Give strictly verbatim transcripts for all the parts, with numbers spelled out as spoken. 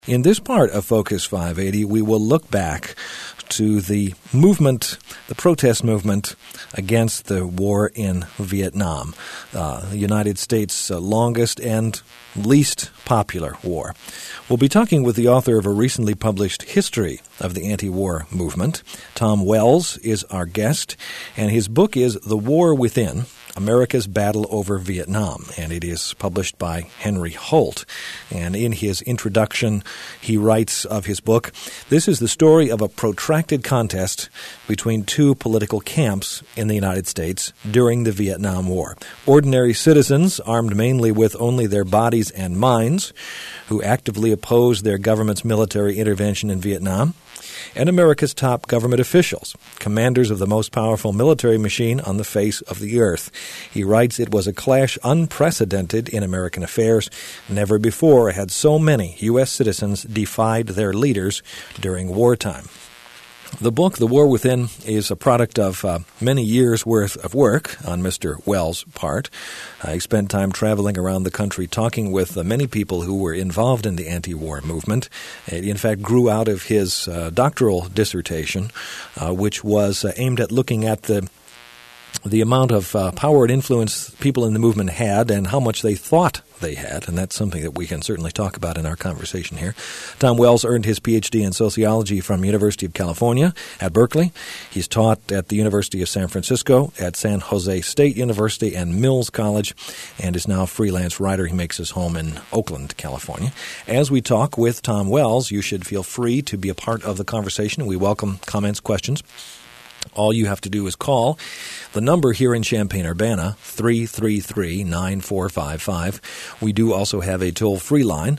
In this part of Focus five eighty, we will look back to the movement, the protest movement against the war in Vietnam, uh, the United States' uh, longest and least popular war. We'll be talking with the author of a recently published history of the anti-war movement. Tom Wells is our guest, and his book is The War Within, America's Battle Over Vietnam, and it is published by Henry Holt. And in his introduction, he writes of his book, "This is the story of a protracted contest between two political camps in the United States during the Vietnam War. Ordinary citizens, armed mainly with only their bodies and minds, who actively opposed their government's military intervention in Vietnam, and America's top government officials, commanders of the most powerful military machine on the face of the earth." He writes, "It was a clash unprecedented in American affairs. Never before had so many U S citizens defied their leaders during wartime." The book, The War Within, is a product of uh, many years' worth of work on Mister Wells' part. Uh, he spent time traveling around the country talking with uh, many people who were involved in the anti-war movement. It, in fact, grew out of his uh, doctoral dissertation, uh, which was uh, aimed at looking at the the amount of uh, power and influence people in the movement had and how much they thought they had, and that's something that we can certainly talk about in our conversation here. Tom Wells earned his P H D in sociology from University of California at Berkeley. He's taught at the University of San Francisco, at San Jose State University and Mills College, and is now a freelance writer. He makes his home in Oakland, California. As we talk with Tom Wells, you should feel free to be a part of the conversation. We welcome comments, questions. All you have to do is call the number here in Champaign-Urbana, three three three, nine four five five. We do also have a toll-free line.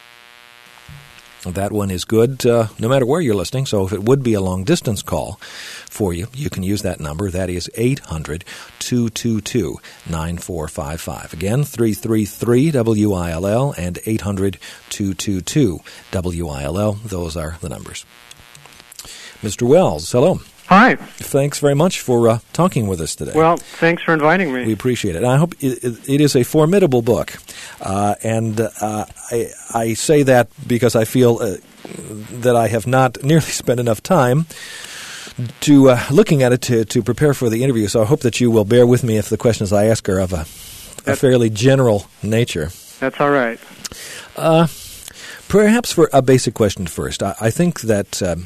That one is good uh, no matter where you're listening, so if it would be a long-distance call for you, you can use that number. That is eight hundred, two two two, nine four five five. Again, three three three W I L L and eight hundred, two two two, W I L L. Those are the numbers. Mister Wells, hello. Hi. Thanks very much for uh, talking with us today. Well, thanks for inviting me. We appreciate it. And I hope it, it is a formidable book. Uh, and uh, I, I say that because I feel uh, that I have not nearly spent enough time to uh, looking at it to, to prepare for the interview. So I hope that you will bear with me if the questions I ask are of a, a fairly general nature. That's all right. Uh, perhaps for a basic question first. I, I think that... Um,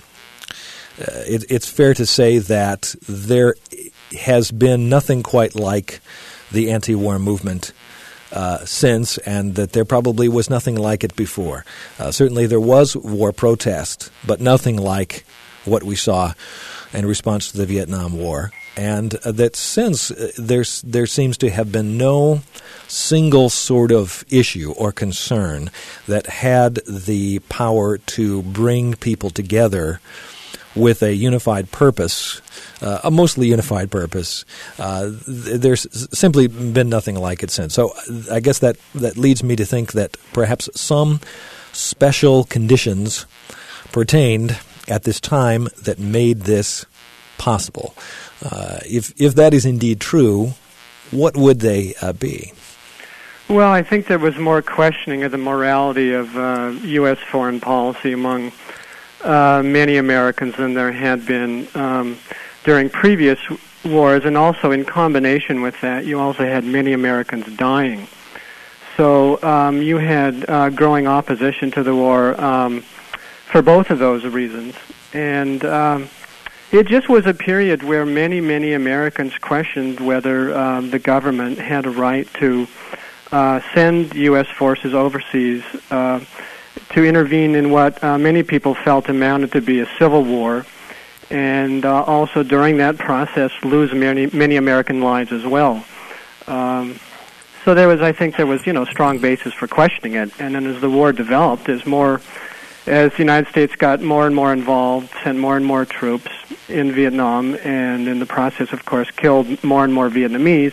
Uh, it, it's fair to say that there has been nothing quite like the anti-war movement uh, since, and that there probably was nothing like it before. Uh, certainly there was war protest, but nothing like what we saw in response to the Vietnam War. And uh, that since uh, there's, there seems to have been no single sort of issue or concern that had the power to bring people together with a unified purpose, uh, a mostly unified purpose. Uh, there's simply been nothing like it since. So I guess that, that leads me to think that perhaps some special conditions pertained at this time that made this possible. Uh, if if that is indeed true, what would they uh, be? Well, I think there was more questioning of the morality of uh, U S foreign policy among Uh, many Americans than there had been um, during previous wars, and also in combination with that, you also had many Americans dying. So um, you had uh, growing opposition to the war um, for both of those reasons. And um, it just was a period where many, many Americans questioned whether um, the government had a right to uh, send U S forces overseas uh to intervene in what uh, many people felt amounted to be a civil war, and uh, also during that process lose many many American lives as well. Um, so there was, I think, there was you know strong basis for questioning it. And then as the war developed, as more as the United States got more and more involved, sent more and more troops in Vietnam, and in the process, of course, killed more and more Vietnamese.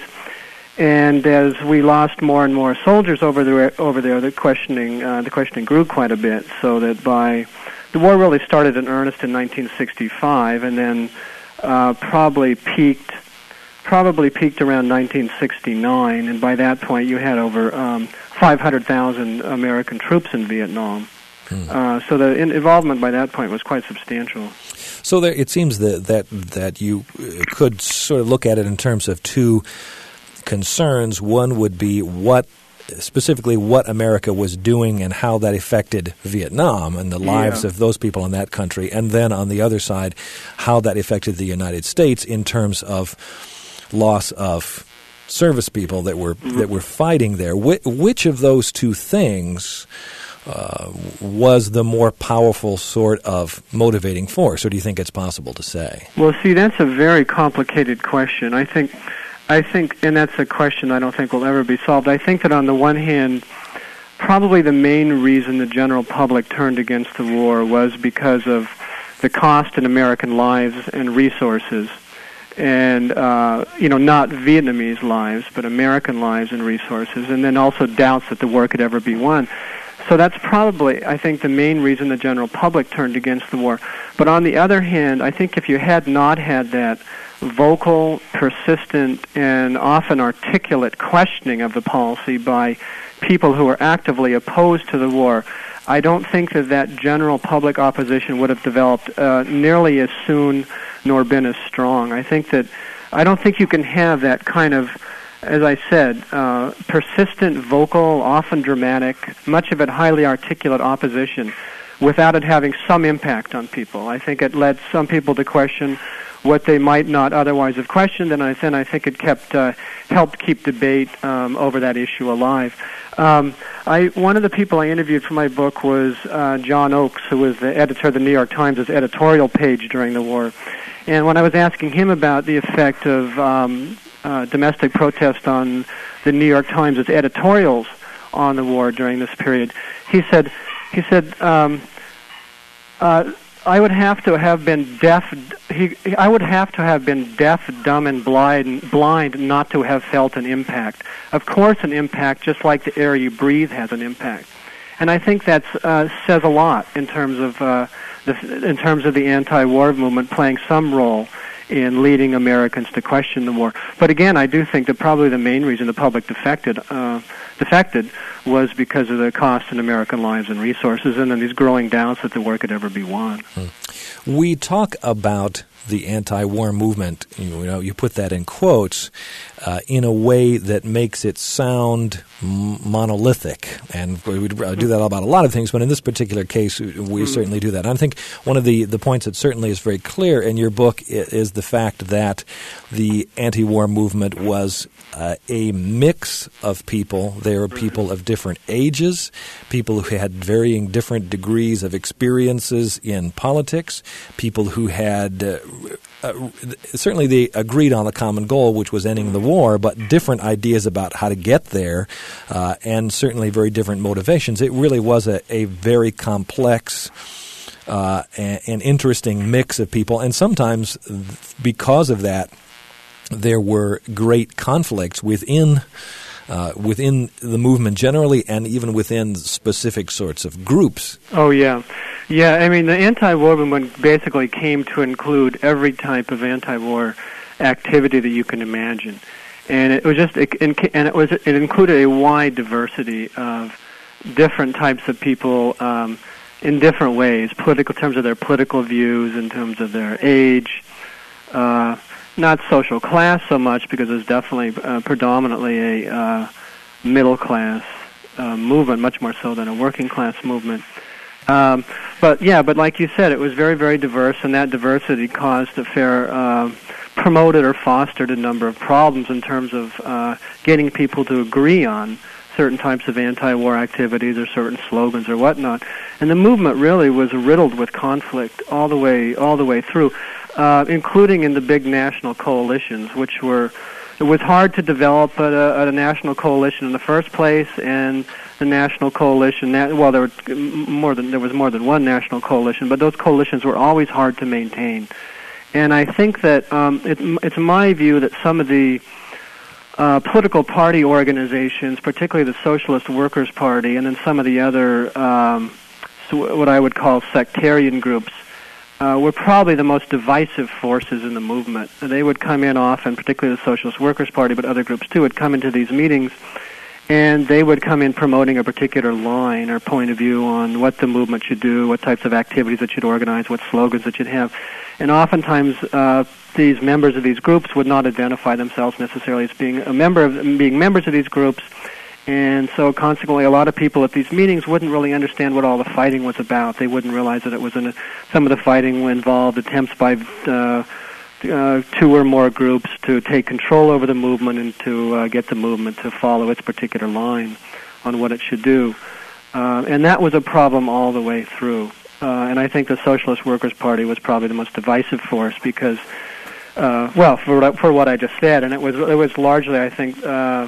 And as we lost more and more soldiers over there, over there, the questioning, uh, the questioning grew quite a bit. So that by the war really started in earnest in nineteen sixty-five, and then uh, probably peaked, probably peaked around nineteen sixty-nine. And by that point, you had over um, five hundred thousand American troops in Vietnam. Mm. Uh, so the in- involvement by that point was quite substantial. So there, it seems that, that that you could sort of look at it in terms of two concerns. One would be what specifically what America was doing and how that affected Vietnam and the lives yeah. of those people in that country. And then on the other side, how that affected the United States in terms of loss of service people that were mm-hmm. that were fighting there. Wh- which of those two things uh, was the more powerful sort of motivating force, or do you think it's possible to say? Well, see, that's a very complicated question. I think I think, and that's a question I don't think will ever be solved. I think that on the one hand, probably the main reason the general public turned against the war was because of the cost in American lives and resources, and uh, you know, not Vietnamese lives, but American lives and resources, and then also doubts that the war could ever be won. So that's probably, I think, the main reason the general public turned against the war. But on the other hand, I think if you had not had that vocal, persistent, and often articulate questioning of the policy by people who were actively opposed to the war, I don't think that that general public opposition would have developed uh, nearly as soon nor been as strong. I think that I don't think you can have that kind of, as I said, uh, persistent, vocal, often dramatic, much of it highly articulate opposition without it having some impact on people. I think it led some people to question what they might not otherwise have questioned, and I, then I think it kept uh, helped keep debate um, over that issue alive. Um, I one of the people I interviewed for my book was uh, John Oakes, who was the editor of the New York Times' editorial page during the war. And when I was asking him about the effect of um, uh, domestic protest on the New York Times' editorials on the war during this period, he said, he said, um, uh, I would have to have been deaf. He, I would have to have been deaf, dumb, and blind, blind not to have felt an impact. Of course, an impact, just like the air you breathe, has an impact. And I think that uh, says a lot in terms of uh, the in terms of the anti-war movement playing some role in leading Americans to question the war. But again, I do think that probably the main reason the public defected uh, defected was because of the cost in American lives and resources, and then these growing doubts that the war could ever be won. Hmm. We talk about the anti-war movement, you know, you put that in quotes, uh, in a way that makes it sound m- monolithic. And we do that about a lot of things, but in this particular case, we mm-hmm. certainly do that. I think one of the, the points that certainly is very clear in your book is the fact that the anti-war movement was uh, a mix of people. There were people of different ages, people who had varying different degrees of experiences in politics, people who had uh, Uh, certainly they agreed on a common goal, which was ending the war, but different ideas about how to get there, uh, and certainly very different motivations. It really was a, a very complex uh, and, and interesting mix of people, and sometimes because of that, there were great conflicts within Uh, within the movement generally, and even within specific sorts of groups. Oh, yeah. Yeah, I mean, the anti-war movement basically came to include every type of anti-war activity that you can imagine. And it was just, it, and it was, it included a wide diversity of different types of people um, in different ways, political, in terms of their political views, in terms of their age, uh, not social class so much, because it was definitely uh, predominantly a uh, middle-class uh, movement, much more so than a working-class movement. Um, but, yeah, but like you said, it was very, very diverse, and that diversity caused a fair, uh, promoted or fostered a number of problems in terms of uh, getting people to agree on certain types of anti-war activities or certain slogans or whatnot. And the movement really was riddled with conflict all the way, all the way through. Uh, including in the big national coalitions, which were, it was hard to develop a, a, a national coalition in the first place, and the national coalition, well, there were more than there was more than one national coalition, but those coalitions were always hard to maintain. And I think that um, it, it's my view that some of the uh, political party organizations, particularly the Socialist Workers' Party, and then some of the other, um, so what I would call sectarian groups, Uh, were probably the most divisive forces in the movement. They would come in often, particularly the Socialist Workers' Party, but other groups too, would come into these meetings and they would come in promoting a particular line or point of view on what the movement should do, what types of activities it should organize, what slogans it should have. And oftentimes uh, these members of these groups would not identify themselves necessarily as being a member of being members of these groups. And so consequently, a lot of people at these meetings wouldn't really understand what all the fighting was about. They wouldn't realize that it was in a, some of the fighting involved attempts by uh, uh, two or more groups to take control over the movement and to uh, get the movement to follow its particular line on what it should do. Uh, and that was a problem all the way through. Uh, and I think the Socialist Workers' Party was probably the most divisive force because, uh, well, for for what I just said, and it was it was largely, I think, uh,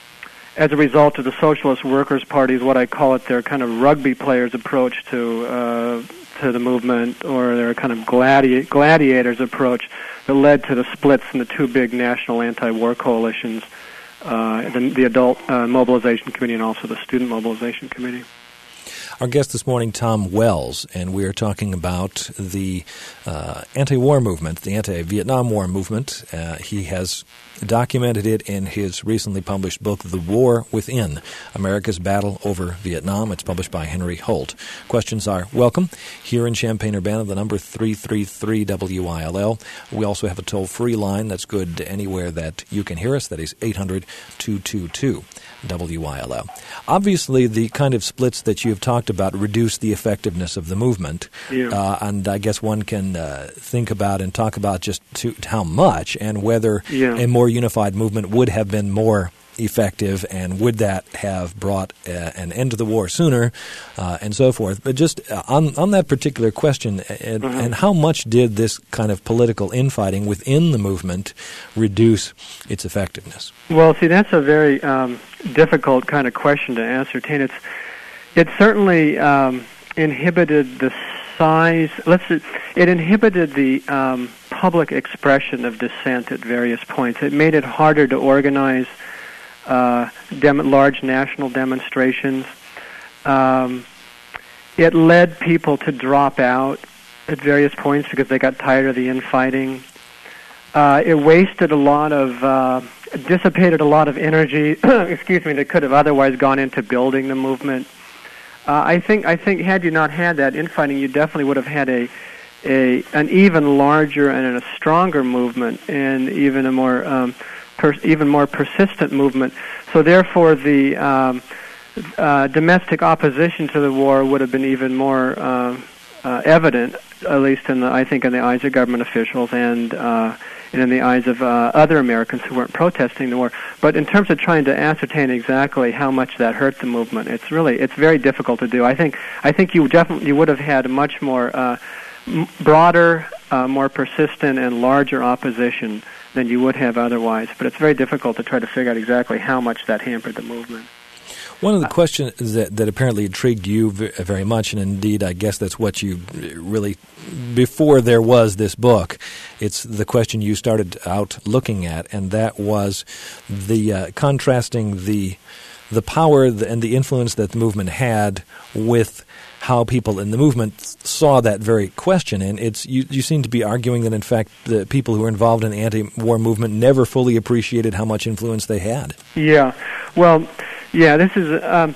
as a result of the Socialist Workers' Party's, what I call it, their kind of rugby players' approach to uh, to the movement, or their kind of gladi- gladiators' approach, that led to the splits in the two big national anti-war coalitions, uh, the, the Adult uh, Mobilization Committee and also the Student Mobilization Committee. Our guest this morning, Tom Wells, and we are talking about the uh, anti-war movement, the anti-Vietnam War movement. Uh, he has documented it in his recently published book, The War Within, America's Battle Over Vietnam. It's published by Henry Holt. Questions are welcome. Here in Champaign-Urbana, the number three three three W I L L. We also have a toll-free line that's good anywhere that you can hear us. That is eight hundred, two two two, W I L L. Obviously, the kind of splits that you have talked about reduce the effectiveness of the movement. Yeah. Uh, and I guess one can uh, think about and talk about just to, how much and whether yeah. a more unified movement would have been more effective, and would that have brought uh, an end to the war sooner, uh, and so forth. But just uh, on on that particular question, and, mm-hmm. and how much did this kind of political infighting within the movement reduce its effectiveness? Well, see, that's a very um, difficult kind of question to ascertain. It's it certainly um, inhibited the size. Let's it inhibited the um, public expression of dissent at various points. It made it harder to organize Uh, dem- large national demonstrations. Um, it led people to drop out at various points because they got tired of the infighting. Uh, it wasted a lot of, uh, dissipated a lot of energy, excuse me, that could have otherwise gone into building the movement. Uh, I think, I think, had you not had that infighting, you definitely would have had a, a an even larger and a stronger movement, and even a more um, Per, even more persistent movement. So therefore, the um, uh, domestic opposition to the war would have been even more uh, uh, evident, at least in the, I think, in the eyes of government officials and uh, and in the eyes of uh, other Americans who weren't protesting the war. But in terms of trying to ascertain exactly how much that hurt the movement, it's really it's very difficult to do. I think I think you definitely you would have had a much more uh, m- broader, uh, more persistent, and larger opposition than you would have otherwise. But it's very difficult to try to figure out exactly how much that hampered the movement. One of the questions that, that apparently intrigued you very much, and indeed I guess that's what you really, before there was this book, it's the question you started out looking at, and that was the uh, contrasting the the power and the influence that the movement had with how people in the movement saw that very question. And it's you, you seem to be arguing that, in fact, the people who were involved in the anti-war movement never fully appreciated how much influence they had. Yeah. Well, yeah, this is... Um,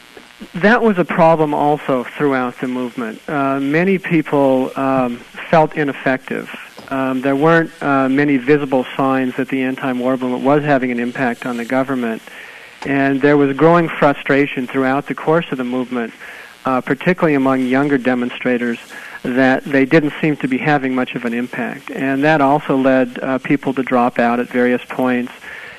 that was a problem also throughout the movement. Uh, many people um, felt ineffective. Um, there weren't uh, many visible signs that the anti-war movement was having an impact on the government. And there was growing frustration throughout the course of the movement, uh, particularly among younger demonstrators, that they didn't seem to be having much of an impact. And that also led uh, people to drop out at various points.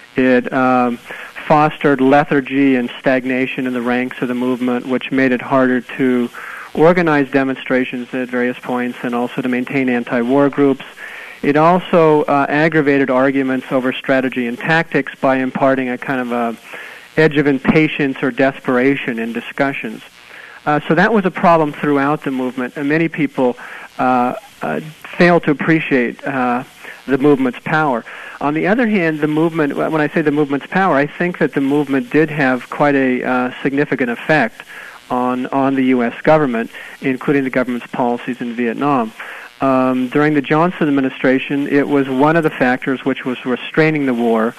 It um, fostered lethargy and stagnation in the ranks of the movement, which made it harder to organize demonstrations at various points and also to maintain anti-war groups. It also uh, aggravated arguments over strategy and tactics by imparting a kind of a edge of impatience or desperation in discussions. Uh, so that was a problem throughout the movement, and many people uh, uh, failed to appreciate uh, the movement's power. On the other hand, the movement, when I say the movement's power, I think that the movement did have quite a uh, significant effect on, on the U S government, including the government's policies in Vietnam. Um, during the Johnson administration, it was one of the factors which was restraining the war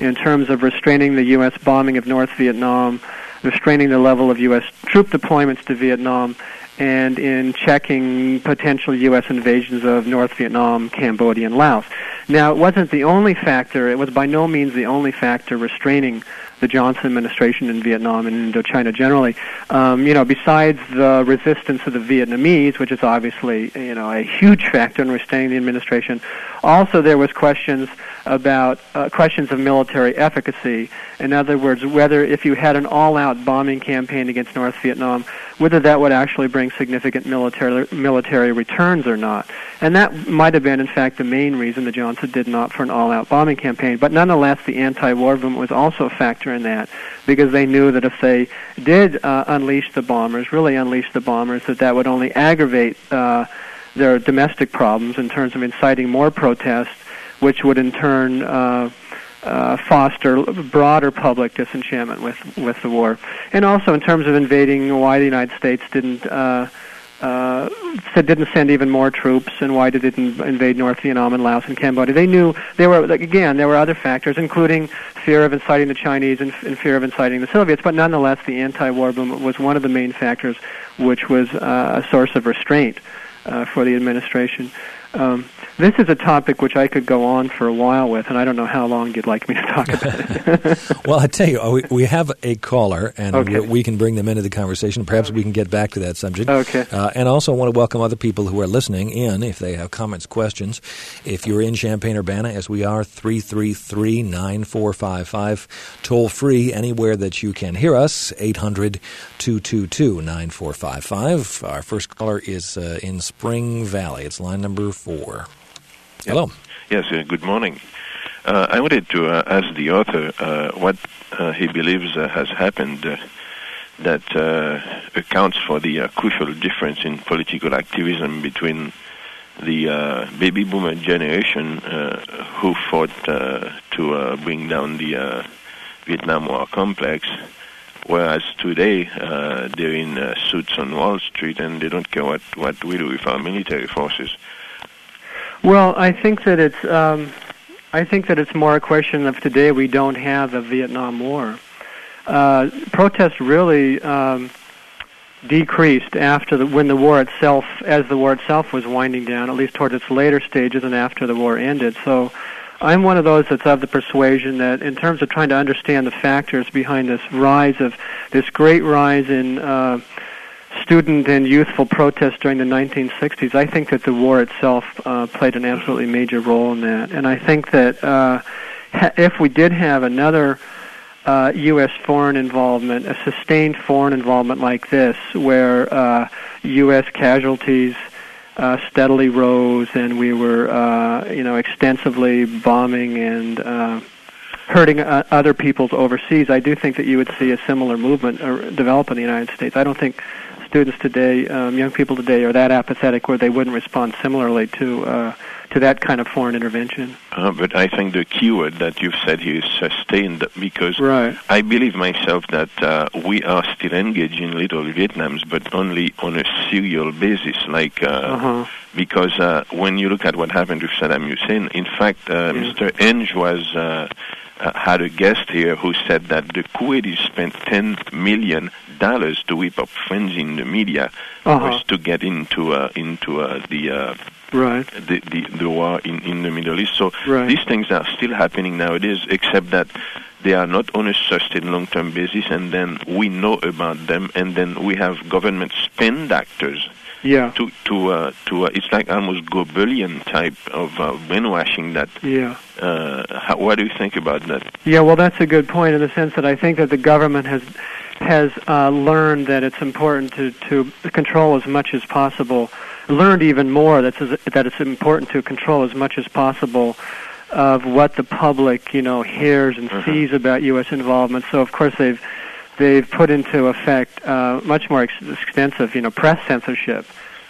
in terms of restraining the U S bombing of North Vietnam, restraining the level of U S troop deployments to Vietnam, and in checking potential U S invasions of North Vietnam, Cambodia, and Laos. Now, it wasn't the only factor. It was by no means the only factor restraining the Johnson administration in Vietnam and Indochina generally. Um, you know, besides the resistance of the Vietnamese, which is obviously, you know, a huge factor in restraining the administration, also there was questions about uh, questions of military efficacy. In other words, whether if you had an all-out bombing campaign against North Vietnam, whether that would actually bring significant military military returns or not. And that might have been, in fact, the main reason the Johnson did not for an all-out bombing campaign. But nonetheless, the anti-war movement was also a factor in that, because they knew that if they did uh, unleash the bombers, really unleash the bombers, that that would only aggravate uh, their domestic problems in terms of inciting more protests, which would in turn uh, uh, foster broader public disenchantment with, with the war. And also in terms of invading, why the United States didn't uh, uh, didn't send even more troops, and why did it invade North Vietnam and Laos and Cambodia. They knew there were, again, there were other factors, including fear of inciting the Chinese and, and fear of inciting the Soviets, but nonetheless the anti-war movement was one of the main factors, which was uh, a source of restraint uh, for the administration. Um, this is a topic which I could go on for a while with, and I don't know how long you'd like me to talk about it. Well, I tell you, we, we have a caller, and okay. we, we can bring them into the conversation. Perhaps we can get back to that subject. Okay. Uh, and also want to welcome other people who are listening in if they have comments, questions. If you're in Champaign-Urbana, as we are, three three three, nine four five five, toll free anywhere that you can hear us, eight hundred, two two two, nine four five five. Our first caller is uh, in Spring Valley. It's line number four. Hello. Yes, uh, good morning. Uh, I wanted to uh, ask the author uh, what uh, he believes uh, has happened uh, that uh, accounts for the uh, crucial difference in political activism between the uh, baby boomer generation uh, who fought uh, to uh, bring down the uh, Vietnam War complex, whereas today uh, they're in uh, suits on Wall Street and they don't care what, what we do with our military forces. Well, I think that it's um, I think that it's more a question of today we don't have a Vietnam War. Uh, protests really um, decreased after the, when the war itself, as the war itself was winding down, at least toward its later stages and after the war ended. So I'm one of those that's of the persuasion that in terms of trying to understand the factors behind this rise of, this great rise in uh, student and youthful protests during the nineteen sixties, I think that the war itself uh, played an absolutely major role in that. And I think that uh, ha- if we did have another uh, U S foreign involvement, a sustained foreign involvement like this, where uh, U S casualties uh, steadily rose and we were, uh, you know, extensively bombing and uh, hurting uh, other peoples overseas, I do think that you would see a similar movement uh, develop in the United States. I don't think students today, um, young people today, are that apathetic where they wouldn't respond similarly to uh, to that kind of foreign intervention. Uh, but I think the key word that you've said here is sustained, because right. I believe myself that uh, we are still engaged in Little Vietnams, but only on a serial basis, like uh, uh-huh. because uh, when you look at what happened with Saddam Hussein, in fact, uh, yeah. Mister Enge was uh, uh, had a guest here who said that the Kuwaitis spent ten million dollars to whip up frenzy in the media, uh-huh. was to get into uh, into uh, the, uh, right. the the the war in, in the Middle East. So right. these things are still happening nowadays, except that they are not on a sustained long-term basis, and then we know about them, and then we have government spend actors. Yeah. To to uh, to uh, it's like almost Goebbelian type of uh, brainwashing. That. Yeah. Uh, how, what do you think about that? Yeah. Well, that's a good point in the sense that I think that the government has has uh, learned that it's important to to control as much as possible. Learned even more that that it's important to control as much as possible of what the public, you know, hears and uh-huh. sees about U S involvement. So of course they've. They've put into effect uh, much more ex- extensive, you know, press censorship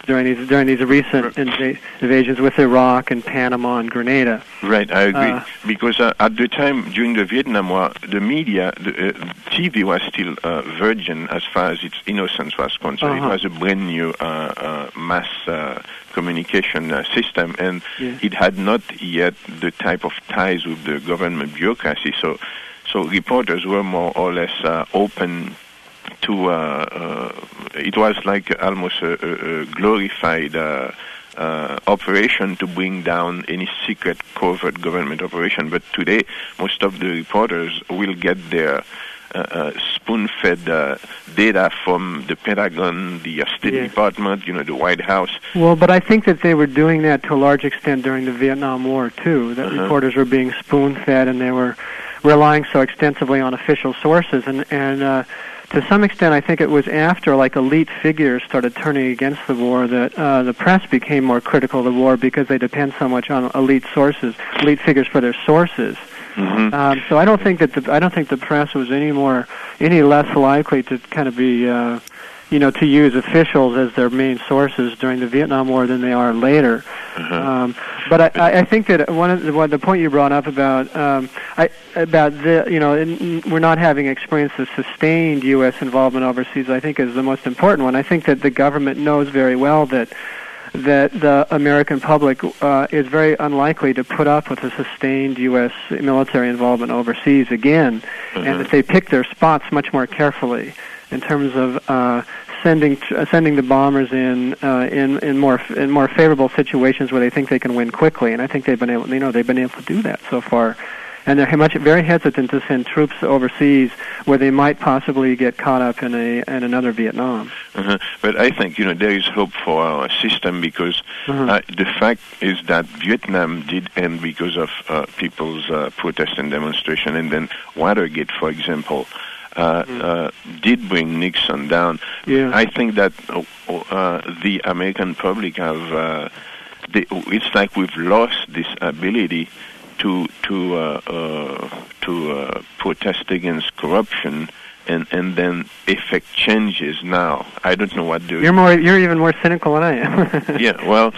during these during these recent inv- invasions with Iraq and Panama and Grenada. Right, I agree. Uh, because uh, at the time during the Vietnam War, the media, the uh, T V was still uh, virgin as far as its innocence was concerned. Uh-huh. It was a brand new uh, uh, mass uh, communication uh, system, and yeah. it had not yet the type of ties with the government bureaucracy. So, so reporters were more or less uh, open to. Uh, uh, it was like almost a, a, a glorified uh, uh, operation to bring down any secret covert government operation. But today, most of the reporters will get their Uh, uh, spoon-fed uh, data from the Pentagon, the uh, State yeah. Department, you know, the White House. Well, but I think that they were doing that to a large extent during the Vietnam War, too, that uh-huh. reporters were being spoon-fed and they were relying so extensively on official sources. And, and uh, to some extent, I think it was after, like, elite figures started turning against the war that uh, the press became more critical of the war because they depend so much on elite sources, elite figures for their sources. Mm-hmm. Um, so I don't think that the I don't think the press was any more any less likely to kind of be uh, you know to use officials as their main sources during the Vietnam War than they are later. Uh-huh. Um, but I, I think that one of the, one, the point you brought up about um, I, about the you know in, we're not having experienced a sustained U S involvement overseas, I think is the most important one. I think that the government knows very well that. that the American public uh, is very unlikely to put up with a sustained U S military involvement overseas again, mm-hmm. and that they pick their spots much more carefully in terms of uh, sending uh, sending the bombers in uh, in in more in more favorable situations where they think they can win quickly. And I think they've been able, you know, they've been able to do that so far. And they're much very hesitant to send troops overseas where they might possibly get caught up in a in another Vietnam. Uh-huh. But I think you know there is hope for our system because uh-huh. uh, the fact is that Vietnam did end because of uh, people's uh, protest and demonstration, and then Watergate, for example, uh, mm-hmm. uh, did bring Nixon down. Yeah. I think that uh, uh, the American public have uh, they, it's like we've lost this ability to to uh, uh, to uh, protest against corruption and and then effect changes. Now I don't know what the you're more you're even more cynical than I am. Yeah, well,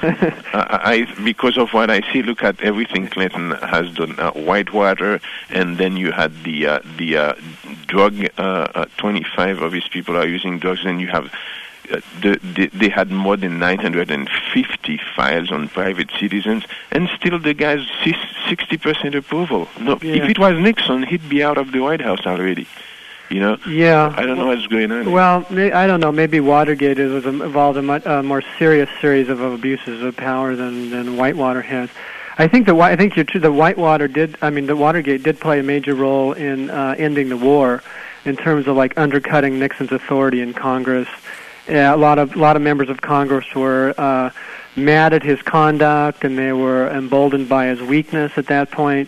I, I because of what I see. Look at everything Clinton has done. Uh, Whitewater, and then you had the uh, the uh, drug. Uh, uh, twenty-five of his people are using drugs, and you have. Uh, the, the, they had more than nine hundred fifty files on private citizens, and still the guy's sixty percent approval. No, yeah. If it was Nixon, he'd be out of the White House already. You know? Yeah. I don't know what's going on. Well, I don't know. Maybe Watergate was involved in a much, uh, more serious series of abuses of power than, than Whitewater has. I think the I think you're true. The Whitewater did. I mean, the Watergate did play a major role in uh, ending the war, in terms of like undercutting Nixon's authority in Congress. Yeah, a lot of a lot of members of Congress were uh, mad at his conduct, and they were emboldened by his weakness at that point.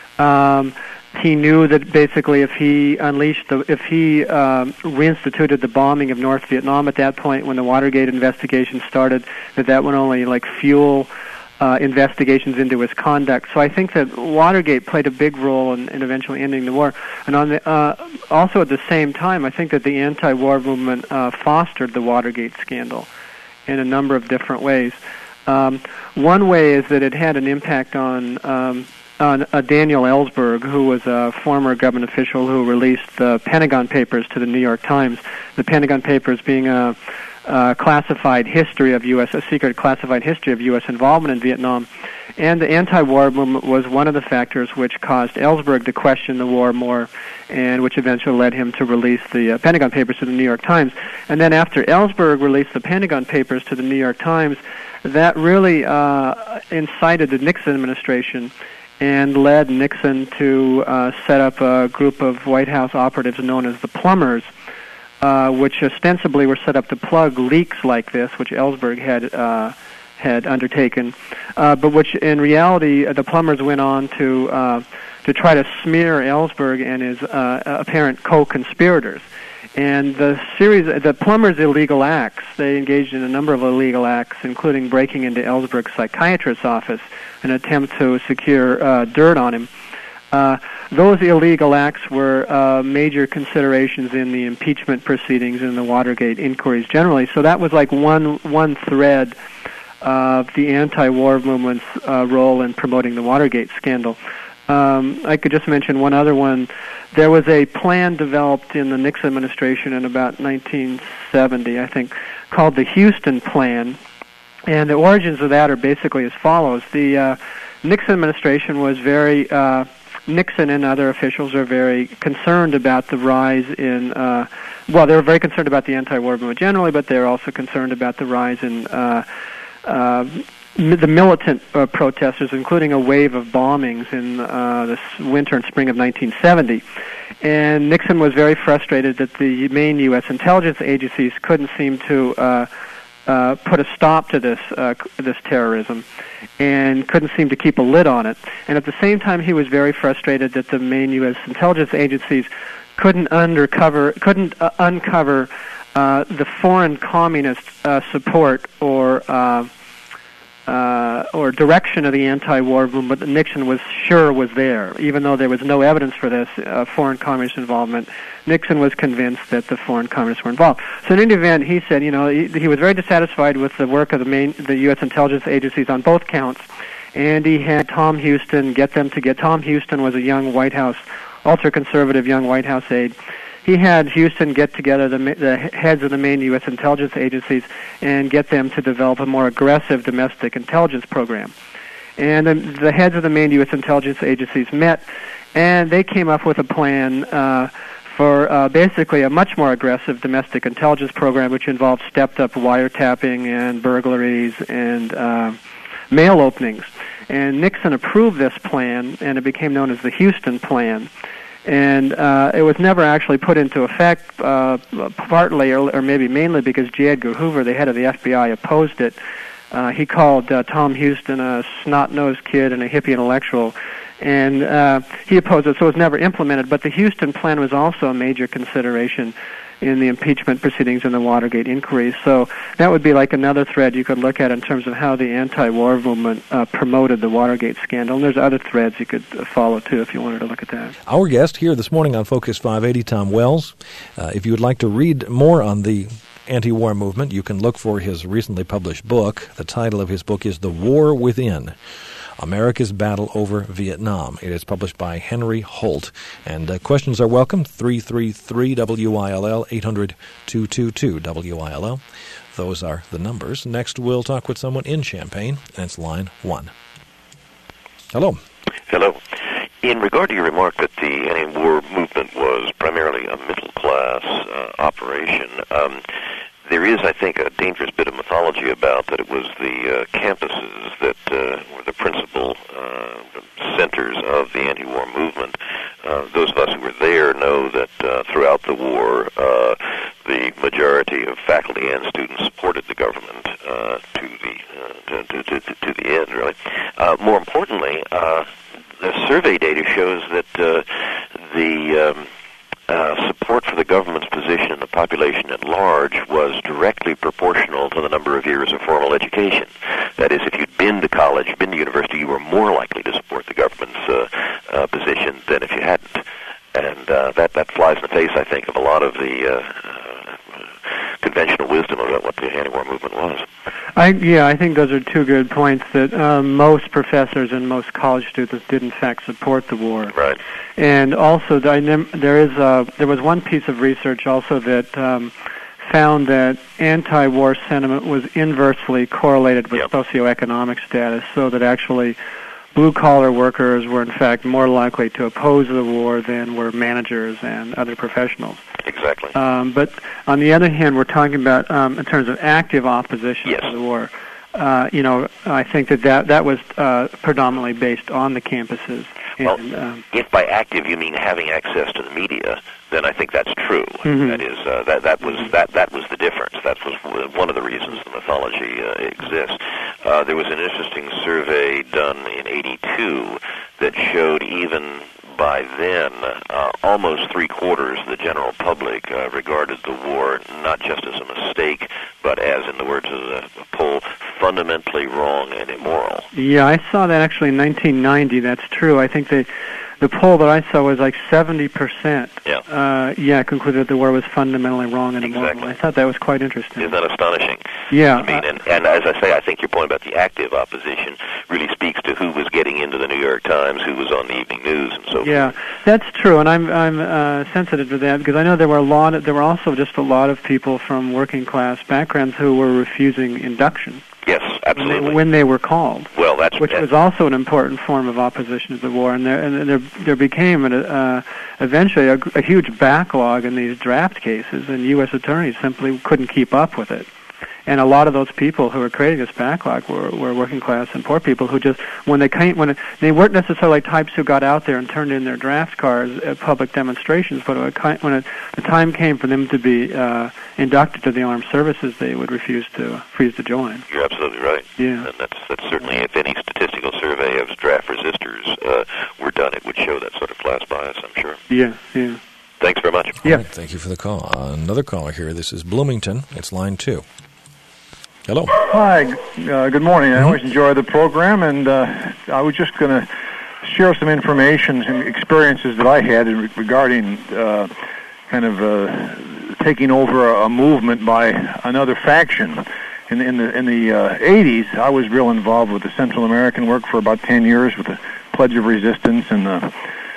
Um, he knew that basically, if he unleashed the, if he um, reinstituted the bombing of North Vietnam at that point, when the Watergate investigation started, that that would only like fuel uh, investigations into his conduct. So I think that Watergate played a big role in, in eventually ending the war. And on the, uh, also at the same time, I think that the anti-war movement uh, fostered the Watergate scandal in a number of different ways. Um, one way is that it had an impact on um, on uh, Daniel Ellsberg, who was a former government official who released the Pentagon Papers to the New York Times. The Pentagon Papers being a Uh, classified history of U S, a secret classified history of U S involvement in Vietnam. And the anti-war movement was one of the factors which caused Ellsberg to question the war more, and which eventually led him to release the uh, Pentagon Papers to the New York Times. And then after Ellsberg released the Pentagon Papers to the New York Times, that really uh, incited the Nixon administration and led Nixon to uh, set up a group of White House operatives known as the Plumbers, Uh, which ostensibly were set up to plug leaks like this, which Ellsberg had uh, had undertaken, uh, but which in reality uh, the Plumbers went on to uh, to try to smear Ellsberg and his uh, apparent co-conspirators. And the series, the Plumbers' illegal acts, they engaged in a number of illegal acts, including breaking into Ellsberg's psychiatrist's office in an attempt to secure uh, dirt on him. Uh, those illegal acts were uh, major considerations in the impeachment proceedings and the Watergate inquiries generally. So that was like one one thread of the anti-war movement's uh, role in promoting the Watergate scandal. Um, I could just mention one other one. There was a plan developed in the Nixon administration in about nineteen seventy, I think, called the Houston Plan. And the origins of that are basically as follows. The uh, Nixon administration was very, uh, Nixon and other officials are very concerned about the rise in, uh, well, they were very concerned about the anti-war movement generally, but they were also concerned about the rise in uh, uh, the militant uh, protesters, including a wave of bombings in uh, the winter and spring of nineteen seventy. And Nixon was very frustrated that the main U S intelligence agencies couldn't seem to uh, uh, put a stop to this uh, this terrorism, and couldn't seem to keep a lid on it. And at the same time, he was very frustrated that the main U S intelligence agencies couldn't undercover, couldn't uh, uncover uh, the foreign communist uh, support or uh, Uh, or direction of the anti-war movement that Nixon was sure was there. Even though there was no evidence for this uh, foreign communist involvement, Nixon was convinced that the foreign communists were involved. So in any event, he said, you know, he, he was very dissatisfied with the work of the main, the U S intelligence agencies on both counts, and he had Tom Houston get them to get, Tom Houston was a young White House, ultra-conservative young White House aide. He had Houston get together the, the heads of the main U S intelligence agencies and get them to develop a more aggressive domestic intelligence program. And the, the heads of the main U S intelligence agencies met, and they came up with a plan uh, for uh, basically a much more aggressive domestic intelligence program, which involved stepped-up wiretapping and burglaries and uh, mail openings. And Nixon approved this plan, and it became known as the Houston Plan. And uh, it was never actually put into effect, uh, partly or, or maybe mainly because J. Edgar Hoover, the head of the F B I, opposed it. Uh, he called uh, Tom Houston a snot-nosed kid and a hippie intellectual, and uh, he opposed it, so it was never implemented. But the Houston Plan was also a major consideration in the impeachment proceedings and the Watergate inquiry. So that would be like another thread you could look at in terms of how the anti-war movement uh, promoted the Watergate scandal. And there's other threads you could uh, follow, too, if you wanted to look at that. Our guest here this morning on Focus five eighty, Tom Wells. Uh, if you would like to read more on the anti-war movement, you can look for his recently published book. The title of his book is The War Within: America's Battle Over Vietnam. It is published by Henry Holt. And uh, questions are welcome, three three three W I L L, eight hundred, two two two W I L L. Those are the numbers. Next, we'll talk with someone in Champaign, and it's line one. Hello. Hello. In regard to your remark that the anti-war movement was primarily a middle-class uh, operation, um, there is, I think, a dangerous bit of mythology about that it was the uh, campuses that uh, were the principal uh, centers of the anti-war movement. Uh, those of us who were there know that uh, throughout the war, uh, the majority of faculty and students supported the government uh, to the uh, to, to, to, to the end, really. Uh, more importantly, uh, the survey data shows that uh, the um, Uh, support for the government's position in the population at large was directly proportional to the number of years of formal education. That is, if you'd been to college, been to university, you were more likely to support the government's uh, uh, position than if you hadn't. And uh, that, that flies in the face, I think, of a lot of the uh, uh, conventional wisdom about what the anti-war movement was. I, yeah, I think those are two good points, that uh, most professors and most college students did, in fact, support the war. Right. And also, there is a, there was one piece of research also that um, found that anti-war sentiment was inversely correlated with yep. socioeconomic status, so that actually blue-collar workers were, in fact, more likely to oppose the war than were managers and other professionals. Exactly. Um, but on the other hand, we're talking about, um, in terms of active opposition yes. to the war, uh, you know, I think that that, that was uh, predominantly based on the campuses. Well, and, um, if by active you mean having access to the media, then I think that's true. Mm-hmm. That is, uh, that that was that that was the difference. That was one of the reasons the mythology uh, exists. Uh, there was an interesting survey done in eighty-two that showed even by then, uh, almost three-quarters of the general public uh, regarded the war not just as a mistake, but as, in the words of the poll, fundamentally wrong and immoral. Yeah, I saw that actually in nineteen ninety. That's true. I think they, the poll that I saw was like seventy percent. Yeah. Uh, yeah, concluded that the war was fundamentally wrong and immoral. Exactly. I thought that was quite interesting. Isn't that astonishing? Yeah. I mean, and, and as I say, I think your point about the active opposition really speaks to who was getting into the New York Times, who was on the evening news, and so forth. Yeah, that's true, and I'm I'm uh, sensitive to that because I know there were a lot. Of, there were also just a lot of people from working class backgrounds who were refusing induction. Yes, absolutely. When they, when they were called. Well, that's which was also an important form of opposition to the war, and there and there there became an, uh, eventually a, a huge backlog in these draft cases, and U S attorneys simply couldn't keep up with it. And a lot of those people who were creating this backlog were, were working class and poor people who just, when they came, when it, they weren't necessarily types who got out there and turned in their draft cards at public demonstrations, but when it, the time came for them to be uh, inducted to the armed services, they would refuse to refuse to join. You're absolutely right. Yeah, and that's that's certainly, if any statistical survey of draft resistors uh, were done, it would show that sort of class bias, I'm sure. Yeah, yeah. Thanks very much. Yeah. Right, thank you for the call. Uh, another caller here. This is Bloomington. It's line two. Hello. Hi, uh, good morning. I always enjoy the program, and uh, I was just going to share some information, some experiences that I had in, regarding uh, kind of uh, taking over a, a movement by another faction. In, in the in the uh, eighties, I was real involved with the Central American work for about ten years with the Pledge of Resistance and the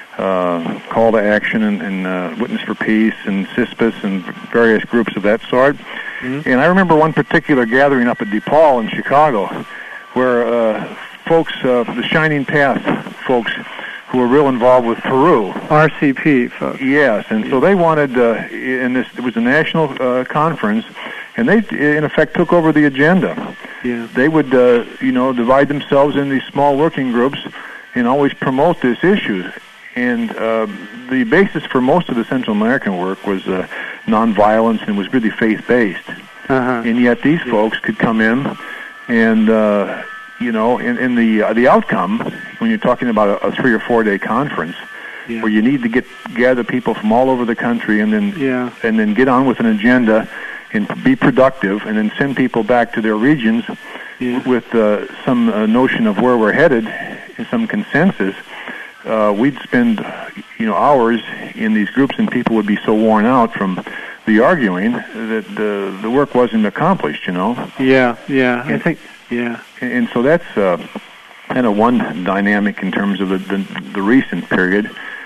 uh, Call to Action and, and uh, Witness for Peace and CISPAS and various groups of that sort. Mm-hmm. And I remember one particular gathering up at DePaul in Chicago where uh, folks, uh, the Shining Path folks, who were real involved with Peru. R C P folks. Yes, and so they wanted, uh, and this, it was a national uh, conference, and they, in effect, took over the agenda. Yeah. They would, uh, you know, divide themselves into these small working groups and always promote this issue. And uh, the basis for most of the Central American work was uh, nonviolence and was really faith-based. Uh-huh. And yet these yeah. folks could come in and, uh, you know, in, in the uh, the outcome, when you're talking about a, a three- or four-day conference, yeah. where you need to get gather people from all over the country and then yeah. and then get on with an agenda and be productive and then send people back to their regions yeah. with uh, some uh, notion of where we're headed and some consensus, uh, we'd spend, you know, hours in these groups and people would be so worn out from the arguing that the the work wasn't accomplished, you know. Yeah, yeah, and, I think, yeah. And, and so that's uh, kind of one dynamic in terms of the the, the recent period.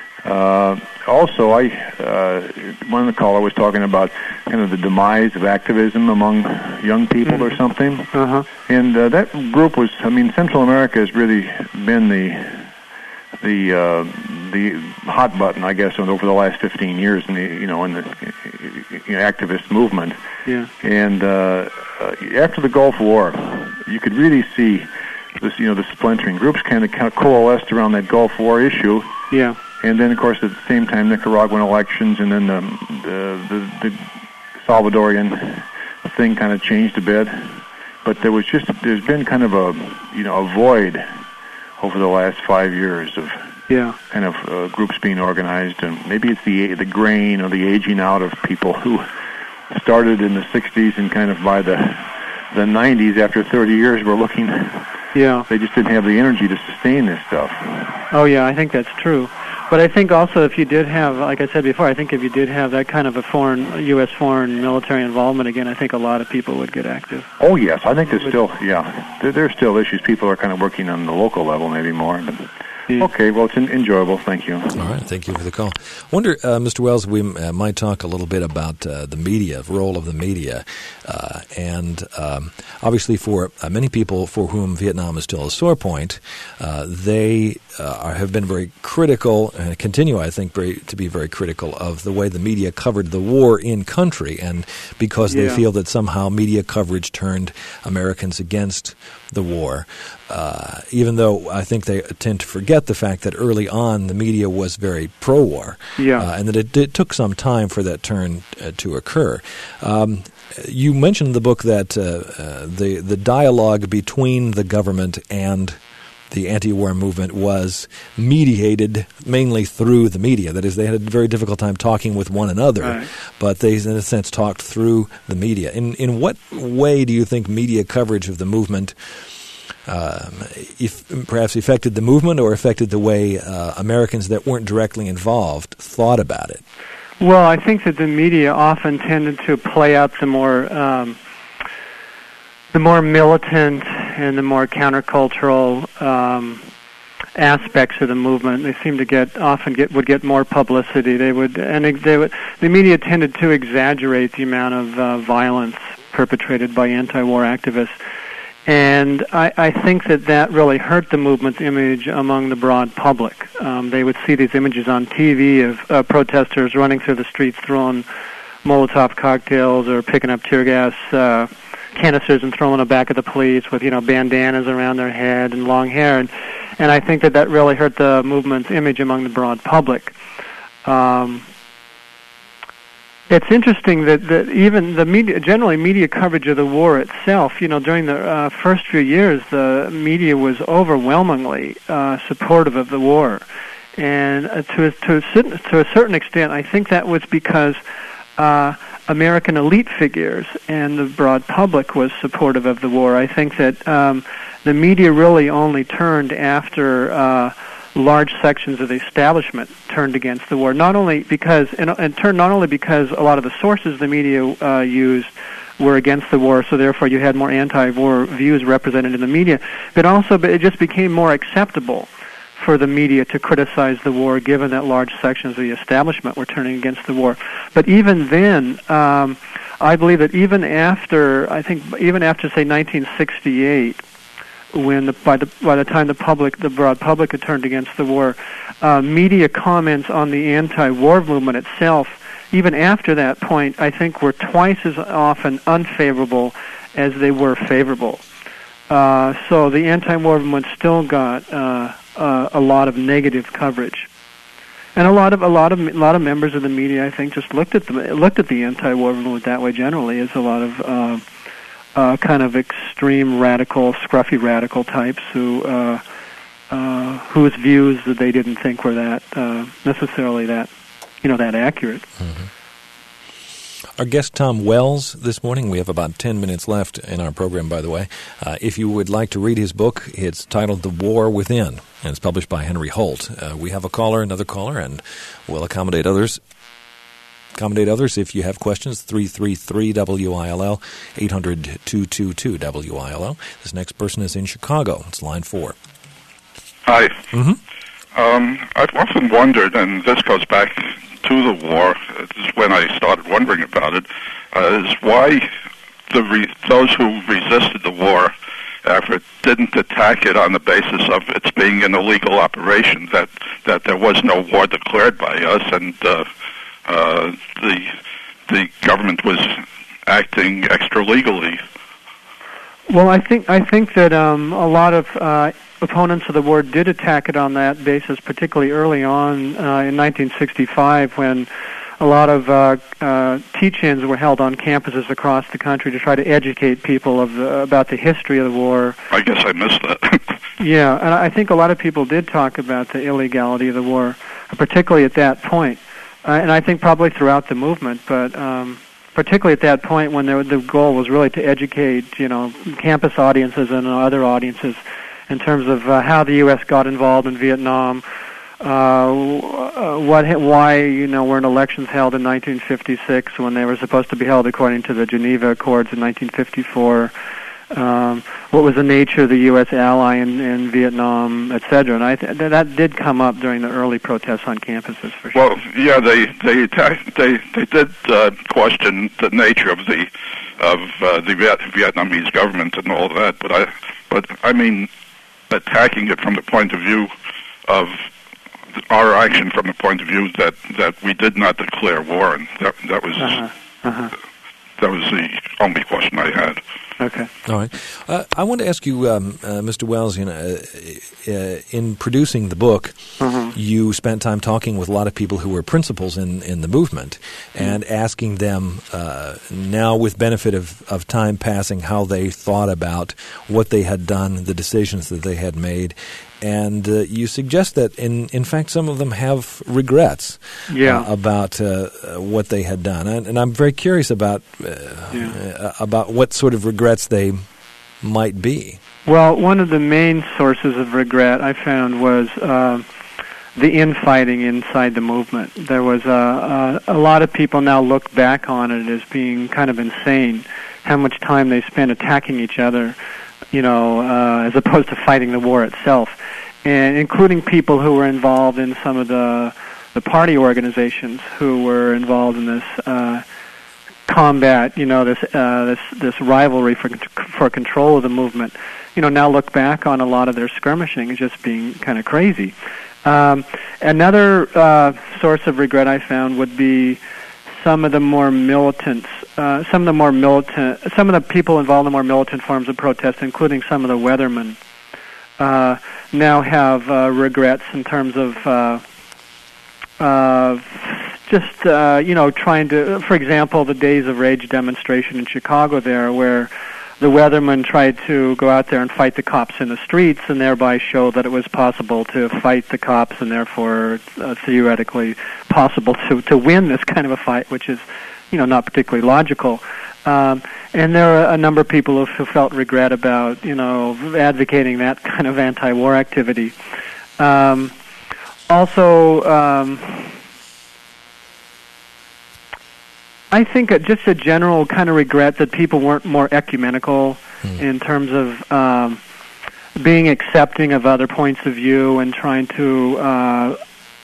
Uh, also, I uh, one of the caller was talking about kind of the demise of activism among young people mm-hmm. or something. Uh-huh. And uh, that group was, I mean, Central America has really been the the uh, the hot button, I guess, over the last fifteen years in the you know in the you know, activist movement. Yeah. And uh, uh, after the Gulf War, you could really see this, you know, the splintering groups kind of kind of coalesced around that Gulf War issue. Yeah. And then, of course, at the same time, Nicaraguan elections, and then the the, the, the Salvadorian thing kind of changed a bit. But there was just there's been kind of a you know a void over the last five years of yeah. kind of uh, groups being organized, and maybe it's the the grain or the aging out of people who started in the sixties and kind of by the the nineties, after thirty years, were looking. Yeah. They just didn't have the energy to sustain this stuff. Oh yeah, I think that's true. But I think also if you did have, like I said before, I think if you did have that kind of a foreign, U S foreign military involvement again, I think a lot of people would get active. Oh yes, I think there's still, yeah, there, there's still issues. People are kind of working on the local level maybe more. But, yeah. Okay, well, it's enjoyable. Thank you. All right, thank you for the call. I wonder, uh, Mister Wells, we uh, might talk a little bit about uh, the media, the role of the media. Uh, and um, obviously for uh, many people for whom Vietnam is still a sore point, uh, they uh, are, have been very critical, and continue, I think, very, to be very critical of the way the media covered the war in country, and because yeah. they feel that somehow media coverage turned Americans against the war. Uh, even though I think they tend to forget the fact that early on the media was very pro-war, yeah. uh, and that it, it took some time for that turn uh, to occur. Um, you mentioned in the book that uh, uh, the the dialogue between the government and the anti-war movement was mediated mainly through the media. That is, they had a very difficult time talking with one another, right. but they, in a sense, talked through the media. In in what way do you think media coverage of the movement um, if perhaps affected the movement or affected the way uh, Americans that weren't directly involved thought about it? Well, I think that the media often tended to play out the more um, the more militant and the more countercultural um, aspects of the movement. They seem to get often get would get more publicity. They would and they would the media tended to exaggerate the amount of uh, violence perpetrated by anti-war activists. And I, I think that that really hurt the movement's image among the broad public. Um, they would see these images on T V of uh, protesters running through the streets throwing Molotov cocktails or picking up tear gas uh, canisters and throwing them back at the police with, you know, bandanas around their head and long hair. And, and I think that that really hurt the movement's image among the broad public. Um, It's interesting that, that even the media, generally media coverage of the war itself, you know, during the uh, first few years, the media was overwhelmingly uh, supportive of the war. And uh, to, a, to, a certain, to a certain extent, I think that was because uh, American elite figures and the broad public was supportive of the war. I think that um, the media really only turned after uh, large sections of the establishment turned against the war, not only because, and, and turned not only because a lot of the sources the media uh, used were against the war, so therefore you had more anti-war views represented in the media, but also but it just became more acceptable for the media to criticize the war, given that large sections of the establishment were turning against the war. But even then, um, I believe that even after, I think, even after, say, nineteen sixty-eight, when the, by the by the time the public, the broad public, had turned against the war, uh, media comments on the anti-war movement itself, even after that point, I think were twice as often unfavorable as they were favorable. Uh, so the anti-war movement still got uh, uh, a lot of negative coverage, and a lot of a lot of a lot of members of the media, I think, just looked at the looked at the anti-war movement that way generally as a lot of Uh, Uh, kind of extreme radical, scruffy radical types who uh, uh, whose views that they didn't think were that uh, necessarily that you know that accurate. Mm-hmm. Our guest Tom Wells this morning. We have about ten minutes left in our program, by the way. Uh, if you would like to read his book, it's titled "The War Within," and it's published by Henry Holt. Uh, we have a caller, another caller, and we'll accommodate others. Accommodate others if you have questions. three three three W I L L, eight hundred, two two two, W I L L. This next person is in Chicago. It's line four. Hi. Mm-hmm. Um, I've often wondered, and this goes back to the war, this is when I started wondering about it, uh, is why the re- those who resisted the war effort didn't attack it on the basis of its being an illegal operation, that, that there was no war declared by us, and uh, Uh, the the government was acting extra legally. Well, I think I think that um, a lot of uh, opponents of the war did attack it on that basis, particularly early on uh, in nineteen sixty-five, when a lot of uh, uh, teach-ins were held on campuses across the country to try to educate people of the, about the history of the war. I guess I missed that. Yeah, and I think a lot of people did talk about the illegality of the war, particularly at that point. Uh, and I think probably throughout the movement, but um, particularly at that point when there, the goal was really to educate, you know, campus audiences and other audiences in terms of uh, how the U S got involved in Vietnam, uh, what, why, you know, weren't elections held in nineteen fifty-six when they were supposed to be held according to the Geneva Accords in nineteen fifty-four. Um, what was the nature of the U S ally in, in Vietnam, et cetera. And I th- that did come up during the early protests on campuses, for sure. Well, yeah, they they attacked, they they did uh, question the nature of the of uh, the Viet- Vietnamese government and all that, but I but I mean attacking it from the point of view of our action, from the point of view that, that we did not declare war, and that that was uh-huh. Uh-huh. that was the only question I had. Okay. All right. Uh, I want to ask you, um, uh, Mister Wells, you know, uh, uh, in producing the book, uh-huh. you spent time talking with a lot of people who were principals in, in the movement and mm-hmm. asking them uh, now with benefit of, of time passing how they thought about what they had done, the decisions that they had made. And uh, you suggest that, in in fact, some of them have regrets yeah. uh, about uh, what they had done, and, and I'm very curious about uh, yeah. uh, about what sort of regrets they might be? Well, one of the main sources of regret I found was uh, the infighting inside the movement. There was a, a, a lot of people now look back on it as being kind of insane, how much time they spent attacking each other, you know, uh, as opposed to fighting the war itself, and including people who were involved in some of the the party organizations who were involved in this uh, combat, you know, this uh, this this rivalry for for control of the movement. You know, now look back on a lot of their skirmishing as just being kind of crazy. Um, another uh, source of regret I found would be some of the more militant, uh, some of the more militant, some of the people involved in the more militant forms of protest, including some of the weathermen, uh, now have uh, regrets in terms of uh, uh, just, uh, you know, trying to, for example, the Days of Rage demonstration in Chicago there, where the weathermen tried to go out there and fight the cops in the streets and thereby show that it was possible to fight the cops and therefore uh, theoretically possible to, to win this kind of a fight, which is, you know, not particularly logical. Um, and there are a number of people who, who felt regret about, you know, advocating that kind of anti-war activity. Um, also, um, I think uh, just a general kind of regret that people weren't more ecumenical mm. in terms of um, being accepting of other points of view and trying to, uh,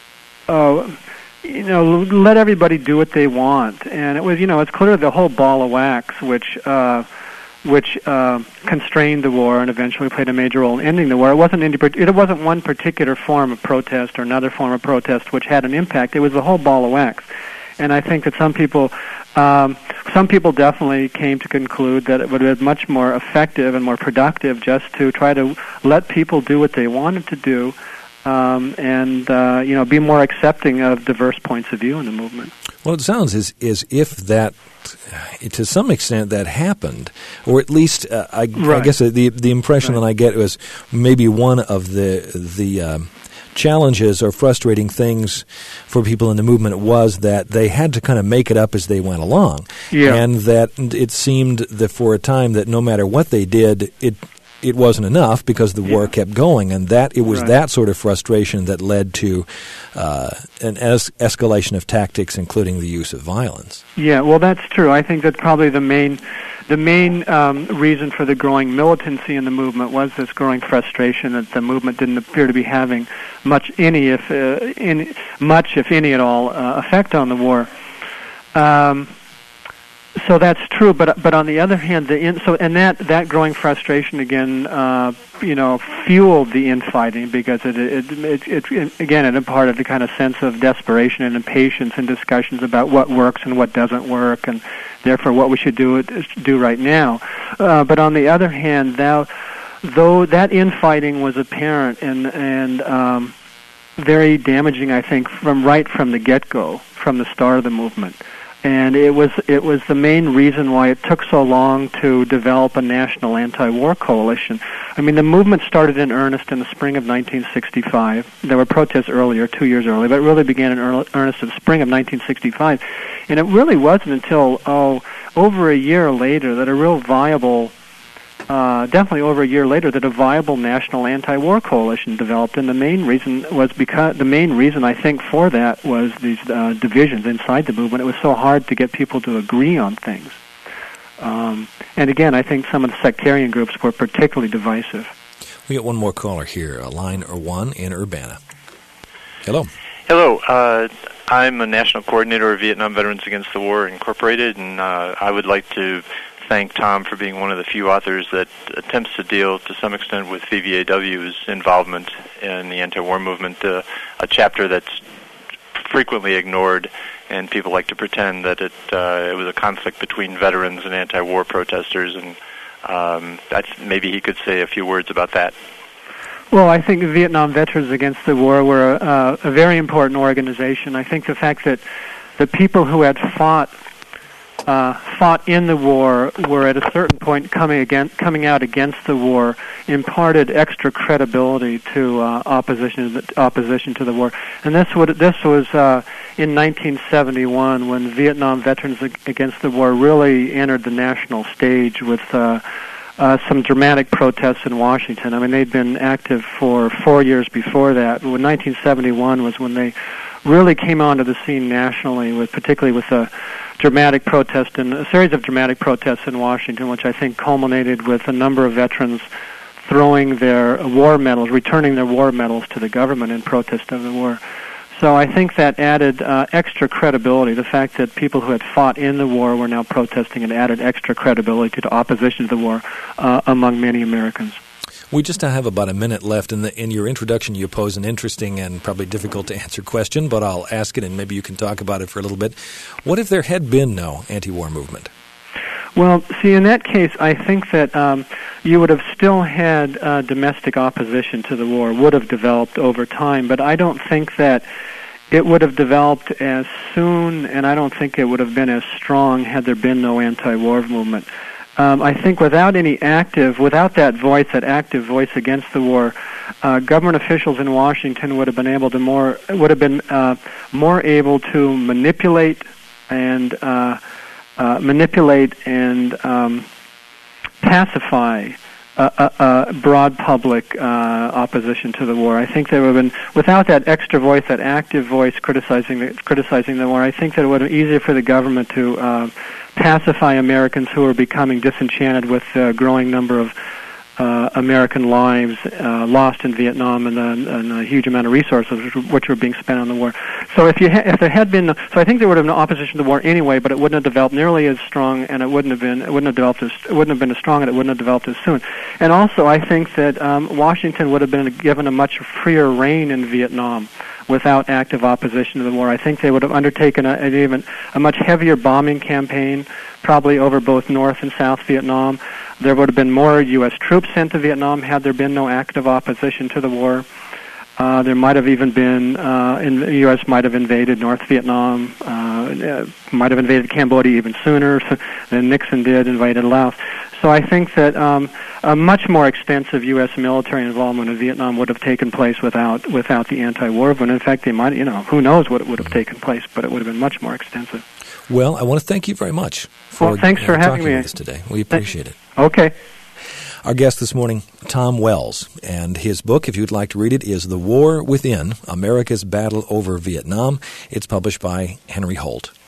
uh, you know, let everybody do what they want. And it was, you know, it's clear the whole ball of wax, which uh, which uh, constrained the war and eventually played a major role in ending the war. It wasn't any, it wasn't one particular form of protest or another form of protest which had an impact. It was the whole ball of wax. And I think that some people, um, some people definitely came to conclude that it would have been much more effective and more productive just to try to let people do what they wanted to do, um, and uh, you know, be more accepting of diverse points of view in the movement. Well, it sounds as, as if that, to some extent, that happened, or at least uh, I, right. I guess the the impression right. that I get was maybe one of the the. Um, challenges or frustrating things for people in the movement was that they had to kind of make it up as they went along. Yeah. And that it seemed that for a time that no matter what they did, it it wasn't enough because the war yeah. kept going, and that it was right. that sort of frustration that led to uh, an es- escalation of tactics, including the use of violence. Yeah, well, that's true. I think that probably the main the main um, reason for the growing militancy in the movement was this growing frustration that the movement didn't appear to be having much, any, if uh, any, much, if any at all, uh, effect on the war. Um, So that's true, but but on the other hand, the in, so and that, that growing frustration again, uh, you know, fueled the infighting because it it, it it it again it imparted a kind of sense of desperation and impatience in discussions about what works and what doesn't work, and therefore what we should do do right now. Uh, but on the other hand, now though that infighting was apparent and and um, very damaging, I think, from right from the get-go, from the start of the movement. And it was it was the main reason why it took so long to develop a national anti-war coalition. I mean, the movement started in earnest in the spring of nineteen sixty-five. There were protests earlier, two years earlier, but it really began in earnest in the spring of nineteen sixty-five. And it really wasn't until, oh, over a year later that a real viable, uh, definitely over a year later, that a viable national anti-war coalition developed. And the main reason was because the main reason I think for that was these uh, divisions inside the movement. It was so hard to get people to agree on things. Um, and again, I think some of the sectarian groups were particularly divisive. We got one more caller here, uh, line or one in Urbana. Hello. Hello. Uh, I'm a national coordinator of Vietnam Veterans Against the War Incorporated, and uh, I would like to thank Tom for being one of the few authors that attempts to deal to some extent with V V A W's involvement in the anti-war movement, uh, a chapter that's frequently ignored, and people like to pretend that it uh, it was a conflict between veterans and anti-war protesters, and um, that's, maybe he could say a few words about that. Well, I think Vietnam Veterans Against the War were uh, a very important organization. I think the fact that the people who had fought Uh, fought in the war were at a certain point coming against, coming out against the war, imparted extra credibility to uh, opposition opposition to the war. And this would this was uh, in nineteen seventy-one when Vietnam Veterans Against the War really entered the national stage with uh, uh, some dramatic protests in Washington. I mean, they'd been active for four years before that. When nineteen seventy-one was when they really came onto the scene nationally, with particularly with a dramatic protest and a series of dramatic protests in Washington, which I think culminated with a number of veterans throwing their war medals, returning their war medals to the government in protest of the war. So I think that added uh, extra credibility. The fact that people who had fought in the war were now protesting, and added extra credibility to opposition to the war uh, among many Americans. We just have about a minute left. In, the, in your introduction, you pose an interesting and probably difficult to answer question, but I'll ask it and maybe you can talk about it for a little bit. What if there had been no anti-war movement? Well, see, in that case, I think that um, you would have still had uh, domestic opposition to the war, would have developed over time, but I don't think that it would have developed as soon, and I don't think it would have been as strong had there been no anti-war movement. Um, I think without any active, without that voice, that active voice against the war, uh, government officials in Washington would have been able to more, would have been uh, more able to manipulate and uh, uh, manipulate and um, pacify a, a, a broad public uh, opposition to the war. I think there would have been, without that extra voice, that active voice criticizing the, criticizing the war, I think that it would have been easier for the government to uh, pacify Americans who are becoming disenchanted with the growing number of uh, American lives uh, lost in Vietnam and, uh, and a huge amount of resources which, which were being spent on the war. So if you ha- if there had been, so I think there would have been opposition to the war anyway, but it wouldn't have developed nearly as strong, and it wouldn't have been it wouldn't have developed as it wouldn't have been as strong, and it wouldn't have developed as soon. And also, I think that um, Washington would have been given a much freer rein in Vietnam without active opposition to the war. I think they would have undertaken a, an even a much heavier bombing campaign, probably over both North and South Vietnam. There would have been more U S troops sent to Vietnam had there been no active opposition to the war. Uh, there might have even been, uh, in, the U S might have invaded North Vietnam, uh, might have invaded Cambodia even sooner than Nixon did, invaded Laos. So I think that um, a much more extensive U S military involvement in Vietnam would have taken place without without the anti-war movement. In fact, they might, you know, who knows what would have taken place, but it would have been much more extensive. Well, I want to thank you very much for well, thanks for uh, having talking me with us today. We appreciate it. Okay. Our guest this morning, Tom Wells, and his book, if you'd like to read it, is The War Within, America's Battle Over Vietnam. It's published by Henry Holt.